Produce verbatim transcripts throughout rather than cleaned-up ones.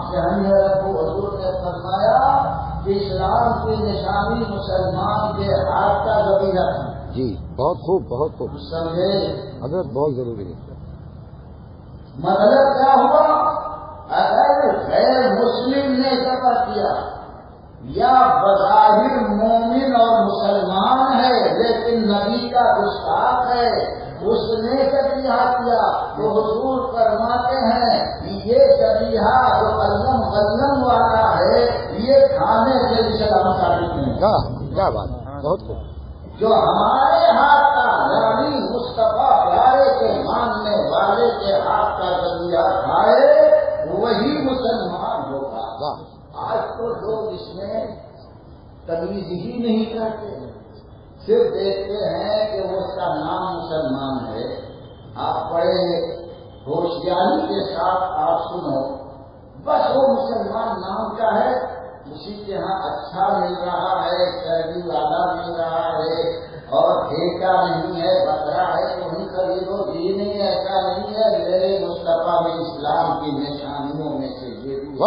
چاہیے رکھو. حضور نے فرمایا کہ اسلام کی نشانی مسلمان کے ہاتھ کا ذبیحہ ہے. جی بہت خوب بہت خوب سمجھے حضرت بہت ضروری ہے. مطلب کیا ہوا؟ اگر غیر مسلم نے ذبح کیا یا بظاہر مومن اور مسلمان ہے لیکن نبی کا گستاخ ہے اس نے ذبیحہ کیا تو حضور فرماتے ہیں یہ ذبیحہ جو غلم غلم والا ہے یہ کھانے سے اسلام ثابت نہیں. کیا بات ہے بہت خوب. جو ہمارے ہاتھ کا یعنی مصطفیٰ پیارے کے ماننے والے کے ہاتھ کا ذبیحہ کھائے وہی مسلمان ہوگا. آج تو لوگ اس میں تمیز ہی نہیں کرتے صرف دیکھتے ہیں کہ وہ اس کا نام مسلمان ہے. آپ بڑے ہوشیاری کے ساتھ آپ سنو بس وہ مسلمان نام کیا ہے اسی کے ہاں اچھا مل رہا ہے چربی والا مل رہا ہے اور ٹھیکا نہیں ہے بکرا ہے تو نہیں خریدو. جی نہیں ایسا نہیں ہے میرے مصطفیٰ میں اسلام کی نشانیوں میں سے یہ بھی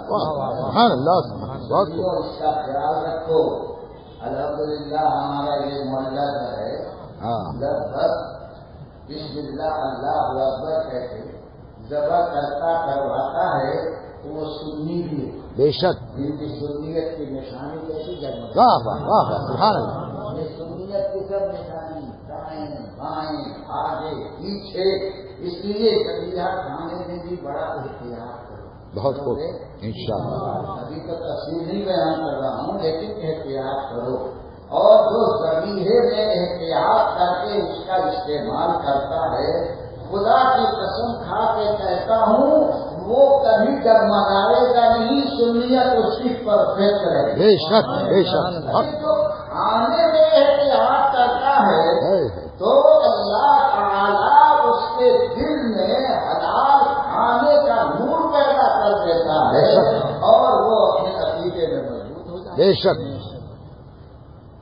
اس کا خیال رکھو. الحمدللہ ہمارا یہ محلہ ہے لگ بھگ بسم اللہ اللہ اکبر کہتے ذبح کرتا کرواتا ہے تو وہ سنی بھی ہے. بے شک ان کی سنیت کی نشانی کیسی جگہ یہ سنیت کی سب نشانی دائیں بائیں آگے پیچھے. اس لیے ذبیحہ کھانے میں بھی بڑا احتیاط کرو. بہت خوب انشاءاللہ. ابھی تو تفصیل نہیں بیان کر رہا ہوں لیکن احتیاط کرو. اور جو ذبیحے میں احتیاط کر کے اس کا استعمال کرتا ہے خدا کی قسم کھا کے کہتا ہوں وہ کبھی ڈگمگائے گا نہیں. سنیت اس کی پرفیکٹ رہے. بے شک بے شک. جو کھانے میں احتیاط کرتا ہے تو اللہ تعالیٰ اس کے دل میں حلال کھانے کا نور پیدا کر دیتا ہے اور وہ اپنے عقیدے میں مضبوط ہو جاتا ہے. بے شک